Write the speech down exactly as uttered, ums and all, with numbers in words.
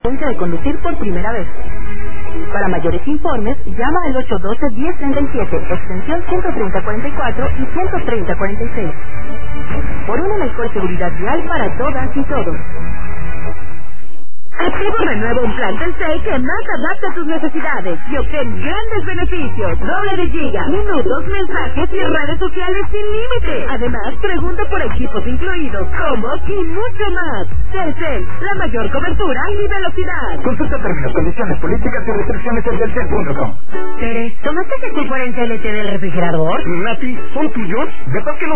de conducir por primera vez. Para mayores informes, llama al ocho uno dos, uno cero tres siete, extensión ciento treinta cuarenta y cuatro y ciento treinta cuarenta y seis. Por una mejor seguridad vial para todas y todos. Activo renueva un plan Telcel que más adapta a tus necesidades y obtén grandes beneficios. Doble de giga, minutos, mensajes y redes sociales sin límite. Además, pregunta por equipos incluidos, combos y mucho más. Telcel, la mayor cobertura y velocidad. Consulta términos, condiciones, políticas y restricciones en telcel punto com. Tere, ¿tomaste el cuarenta L T del refrigerador? Nati, ¿son tuyos? ¿Verdad que no